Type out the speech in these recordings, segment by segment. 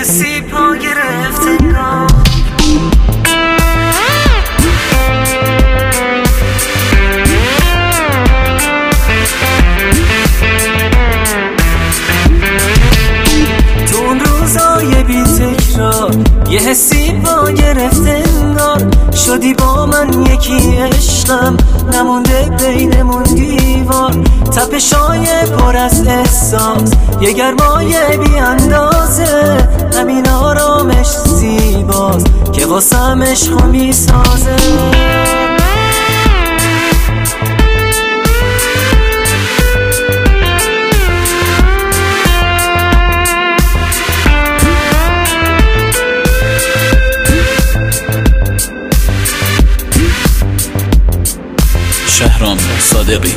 حسی پا گرفته تو اون روزای بی تکرار یه حسی پا گرفته انگار شدی با من یکی عشقم نمونده بینمون دیوار تپشای پر از احساس یه گرمای بی اندازه همین آرامش زیباست که واسم عشقو میسازه شهرام صادقی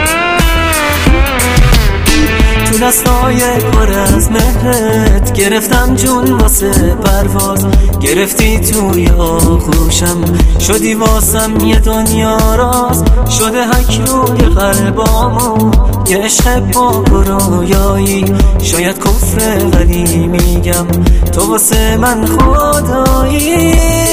تو دستای پر از مهرت گرفتم جون واسه پرواز گرفتی توی آغوشم شدی واسم یه دنیا راز شده حک روی قلبامو یه عشق پاک و رویایی شاید کفره ولی میگم تو واسه من خدایی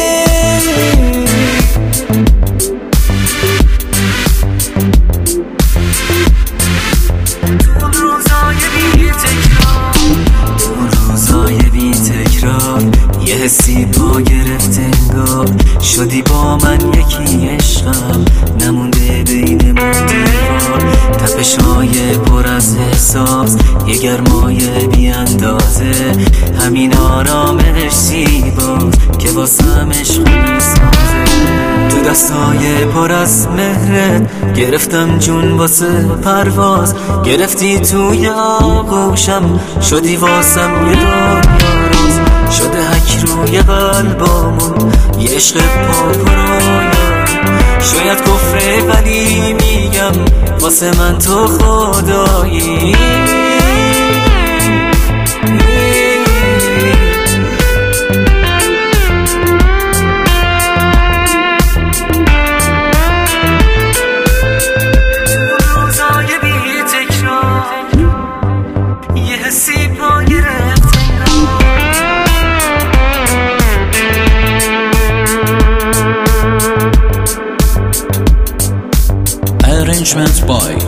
یه حسی پا گرفت انگار شدی با من یکی عشقم نمونده بینمون دیوار تپشای پر از احساس یه گرمای بی اندازه همین آرامش زیباست که واسم عشق میسازه تو دستای پر از مهرت گرفتم جون واسه پرواز گرفتی توی آغوشم شدی واسم یه دنیا راز شده حک روی قلبامون یه عشق پاک و رویایی شاید کفره ولی میگم واسه من تو خدایی روزای بی تکرار یه حسی پا گرفت Arrangement by